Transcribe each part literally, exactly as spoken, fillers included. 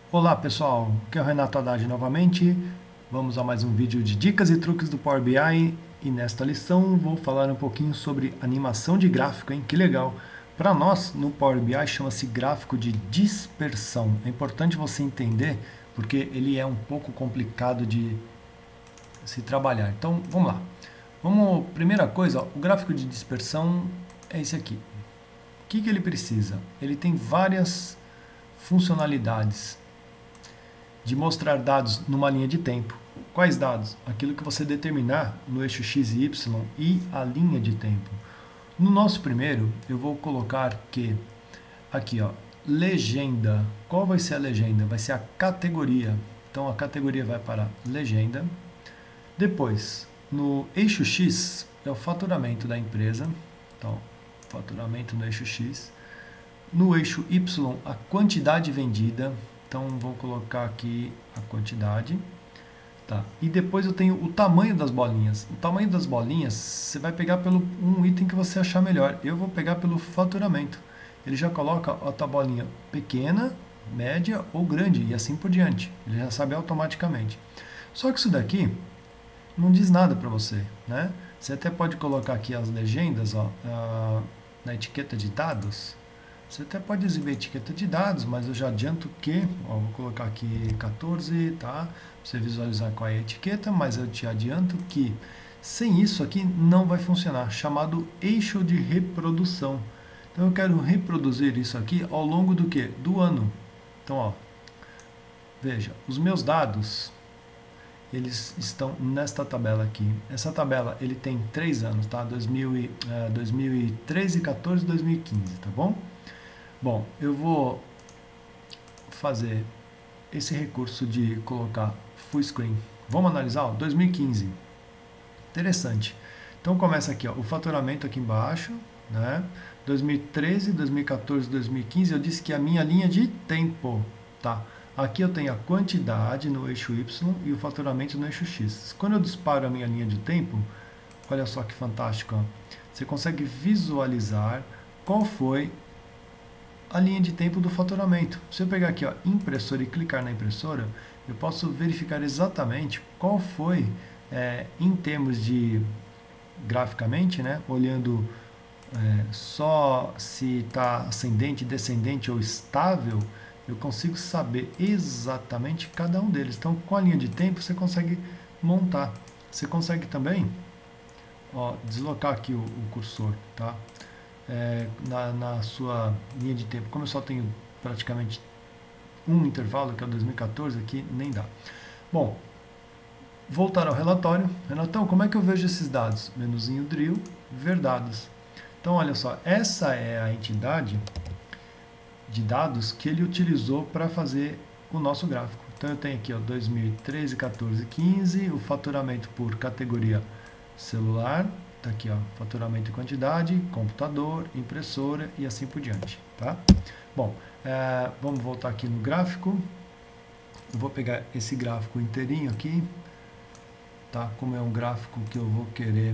Olá pessoal, aqui é o Renato Haddad novamente. Vamos a mais um vídeo de dicas e truques do Power B I e nesta lição vou falar um pouquinho sobre animação de gráfico, hein? Que legal! Para nós no Power B I chama-se gráfico de dispersão. É importante você entender porque ele é um pouco complicado de se trabalhar. Então vamos lá. Vamos, primeira coisa, ó, o gráfico de dispersão é esse aqui. O que, que ele precisa? Ele tem várias funcionalidades de mostrar dados numa linha de tempo. Quais dados? Aquilo que você determinar no eixo x e y e a linha de tempo. No nosso primeiro, eu vou colocar que, aqui ó, legenda. Qual vai ser a legenda? Vai ser a categoria. Então a categoria vai para legenda. Depois, no eixo x, é o faturamento da empresa. Então, faturamento no eixo x. No eixo y, a quantidade vendida. Então, vou colocar aqui a quantidade. Tá. E depois eu tenho o tamanho das bolinhas. O tamanho das bolinhas, você vai pegar pelo um item que você achar melhor. Eu vou pegar pelo faturamento. Ele já coloca a tua bolinha pequena, média ou grande, e assim por diante. Ele já sabe automaticamente. Só que isso daqui não diz nada para você, né? Você até pode colocar aqui as legendas, ó, na etiqueta de dados. Você até pode exibir a etiqueta de dados, mas eu já adianto que, ó, vou colocar aqui quatorze, tá? Pra você visualizar qual é a etiqueta, mas eu te adianto que sem isso aqui não vai funcionar, chamado eixo de reprodução. Então eu quero reproduzir isso aqui ao longo do que? Do ano. Então, ó, veja, os meus dados, eles estão nesta tabela aqui. Essa tabela, ele tem três anos, tá? dois mil e, uh, dois mil e treze, quatorze, dois mil e quinze, tá bom? Bom, eu vou fazer esse recurso de colocar full screen. Vamos analisar, ó, dois mil e quinze. Interessante. Então começa aqui, ó, o faturamento aqui embaixo, né? dois mil e treze, dois mil e quatorze, dois mil e quinze, eu disse que é a minha linha de tempo, tá? Aqui eu tenho a quantidade no eixo Y e o faturamento no eixo X. Quando eu disparo a minha linha de tempo, olha só que fantástico, ó. Você consegue visualizar qual foi a linha de tempo do faturamento. Se eu pegar aqui, ó, impressora e clicar na impressora, eu posso verificar exatamente qual foi, é, em termos de graficamente, né, olhando é, só se está ascendente, descendente ou estável, eu consigo saber exatamente cada um deles. Então, com a linha de tempo, você consegue montar. Você consegue também, ó, deslocar aqui o, o cursor, tá? É, na, na sua linha de tempo. Como eu só tenho praticamente um intervalo, que é o dois mil e quatorze, aqui nem dá. Bom, voltar ao relatório. Renatão, como é que eu vejo esses dados? Menuzinho drill, ver dados. Então, olha só, essa é a entidade de dados que ele utilizou para fazer o nosso gráfico. Então, eu tenho aqui ó, dois mil e treze, quatorze, quinze, o faturamento por categoria celular. Está aqui, ó, faturamento e quantidade, computador, impressora e assim por diante, tá? Bom, é, vamos voltar aqui no gráfico. Eu vou pegar esse gráfico inteirinho aqui, tá? Como é um gráfico que eu vou querer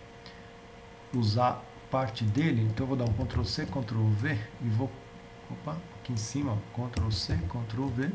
usar parte dele, então eu vou dar um control C, control V e vou, opa, aqui em cima, ó, control C, control V,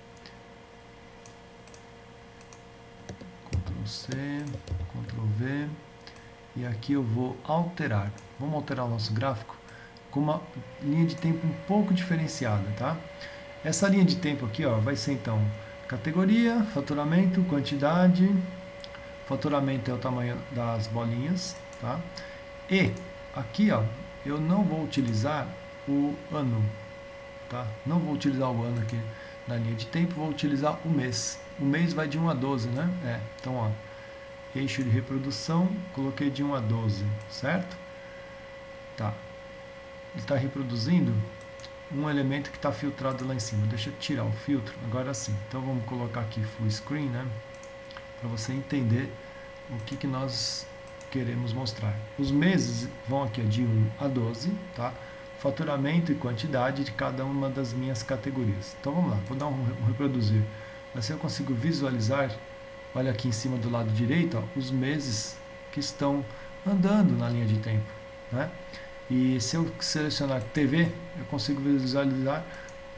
control C, control V. E aqui eu vou alterar. Vamos alterar o nosso gráfico com uma linha de tempo um pouco diferenciada, tá? Essa linha de tempo aqui, ó, vai ser então categoria, faturamento, quantidade. Faturamento é o tamanho das bolinhas, tá? E aqui, ó, eu não vou utilizar o ano, tá? Não vou utilizar o ano aqui na linha de tempo, vou utilizar o mês. O mês vai de um a doze, né? É, então, ó, eixo de reprodução, coloquei de um a doze, certo? Tá. Ele está reproduzindo um elemento que está filtrado lá em cima. Deixa eu tirar o filtro, agora sim. Então vamos colocar aqui full screen, né? Para você entender o que, que nós queremos mostrar. Os meses vão aqui de um a doze, tá? Faturamento e quantidade de cada uma das minhas categorias. Então vamos lá, vou dar um reproduzir. Assim eu consigo visualizar. Olha aqui em cima do lado direito, ó, os meses que estão andando na linha de tempo, né? E se eu selecionar T V, eu consigo visualizar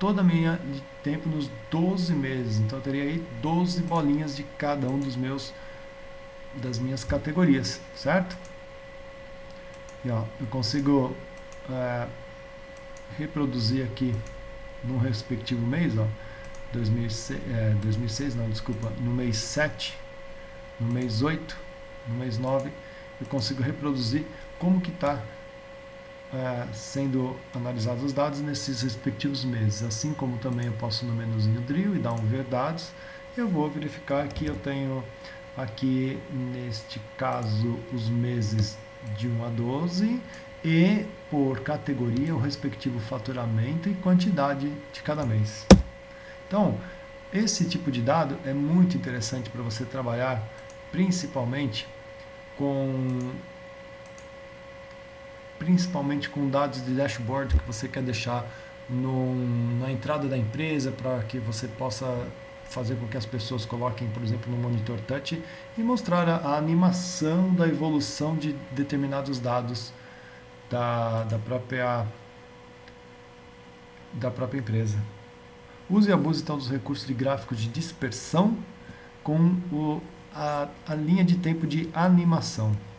toda a minha de tempo nos doze meses. Então eu teria aí doze bolinhas de cada um dos meus das minhas categorias, certo? E ó, eu consigo é, reproduzir aqui no respectivo mês, ó, dois mil e seis, é, dois mil e seis, não, desculpa, no mês sete, no mês oito, no mês nove, eu consigo reproduzir como que está é, sendo analisados os dados nesses respectivos meses. Assim como também eu posso no menuzinho drill e dar um ver dados, eu vou verificar que eu tenho aqui neste caso os meses de um a doze e por categoria o respectivo faturamento e quantidade de cada mês. Então, esse tipo de dado é muito interessante para você trabalhar principalmente com principalmente com dados de dashboard que você quer deixar no, na entrada da empresa para que você possa fazer com que as pessoas coloquem, por exemplo, no monitor touch e mostrar a, a animação da evolução de determinados dados da, da, própria, da própria empresa. Use e abuse então dos recursos de gráficos de dispersão com o, a, a linha de tempo de animação.